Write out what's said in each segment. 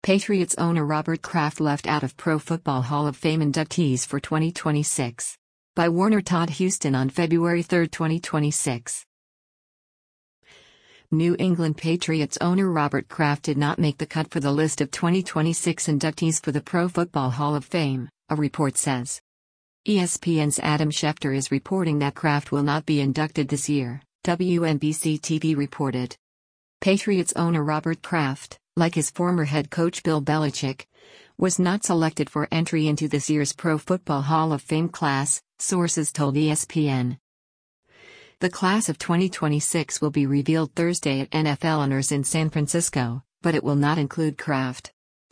Patriots owner Robert Kraft left out of Pro Football Hall of Fame inductees for 2026. By Warner Todd Houston on February 3, 2026. New England Patriots owner Robert Kraft did not make the cut for the list of 2026 inductees for the Pro Football Hall of Fame, a report says. ESPN's Adam Schefter is reporting that Kraft will not be inducted this year, WNBC-TV reported. Patriots owner Robert Kraft, like his former head coach Bill Belichick, was not selected for entry into this year's Pro Football Hall of Fame class, sources told ESPN. The class of 2026 will be revealed Thursday at NFL Honors in San Francisco, but it will not include Kraft.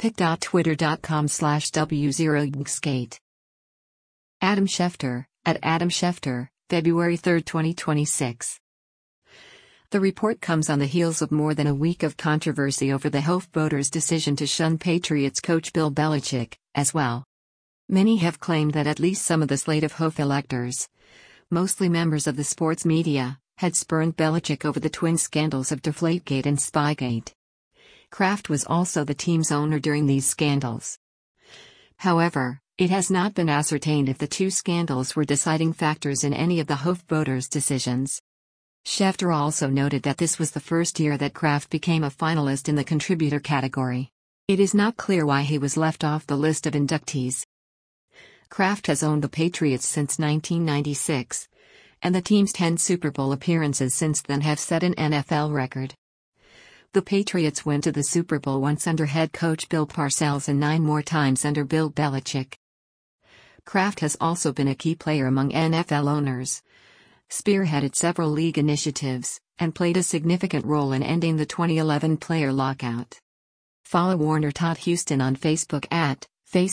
pic.twitter.com/W0YGSKate. Adam Schefter, at Adam Schefter, February 3, 2026. The report comes on the heels of more than a week of controversy over the Hof voters' decision to shun Patriots coach Bill Belichick, as well. Many have claimed that at least some of the slate of Hof electors, mostly members of the sports media, had spurned Belichick over the twin scandals of Deflategate and Spygate. Kraft was also the team's owner during these scandals. However, it has not been ascertained if the two scandals were deciding factors in any of the Hof voters' decisions. Schefter also noted that this was the first year that Kraft became a finalist in the contributor category. It is not clear why he was left off the list of inductees. Kraft has owned the Patriots since 1996, and the team's 10 Super Bowl appearances since then have set an NFL record. The Patriots went to the Super Bowl once under head coach Bill Parcells and 9 more times under Bill Belichick. Kraft has also been a key player among NFL owners, spearheaded several league initiatives, and played a significant role in ending the 2011 player lockout. Follow Warner Todd Houston on Facebook at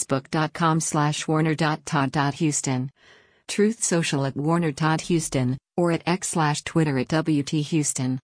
facebook.com/warner.todd.houston, Truth Social at Warner Todd Houston, or at x/Twitter at WT Houston.